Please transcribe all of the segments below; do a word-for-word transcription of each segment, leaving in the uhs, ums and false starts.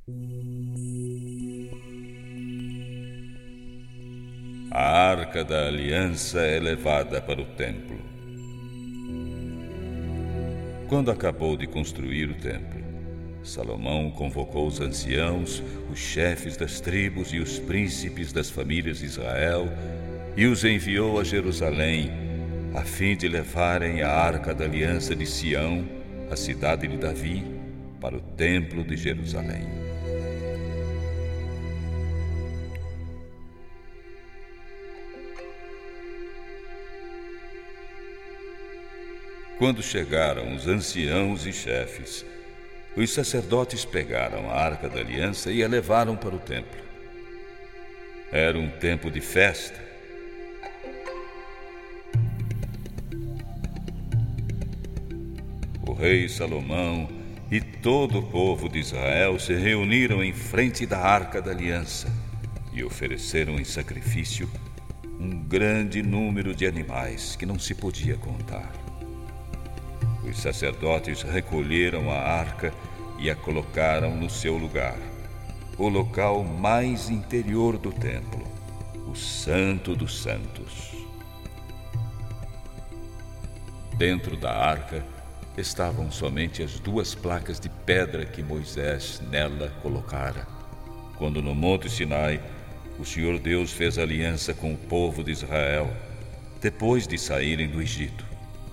A Arca da Aliança é levada para o templo. Quando acabou de construir o templo, Salomão convocou os anciãos, os chefes das tribos e os príncipes das famílias de Israel e os enviou a Jerusalém, a fim de levarem a Arca da Aliança de Sião, a cidade de Davi, para o templo de Jerusalém. Quando chegaram os anciãos e chefes, os sacerdotes pegaram a Arca da Aliança e a levaram para o templo. Era um tempo de festa. O rei Salomão e todo o povo de Israel se reuniram em frente da Arca da Aliança e ofereceram em sacrifício um grande número de animais que não se podia contar. Os sacerdotes recolheram a arca e a colocaram no seu lugar, o local mais interior do templo, o Santo dos Santos. Dentro da arca estavam somente as duas placas de pedra que Moisés nela colocara, quando no Monte Sinai o Senhor Deus fez aliança com o povo de Israel, depois de saírem do Egito.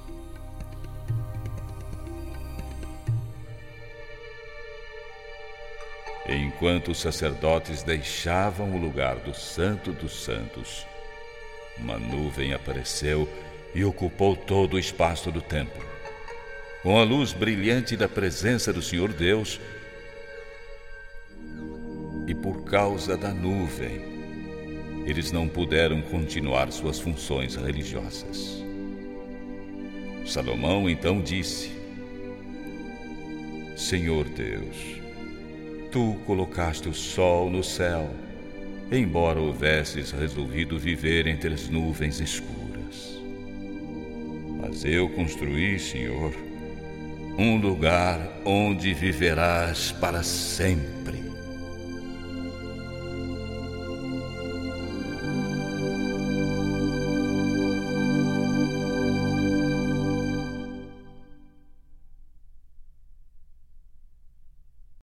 Enquanto os sacerdotes deixavam o lugar do Santo dos Santos, uma nuvem apareceu e ocupou todo o espaço do templo. Com a luz brilhante da presença do Senhor Deus, e por causa da nuvem, eles não puderam continuar suas funções religiosas. Salomão então disse: Senhor Deus, Tu colocaste o sol no céu, embora houvesses resolvido viver entre as nuvens escuras. Mas eu construí, Senhor, um lugar onde viverás para sempre.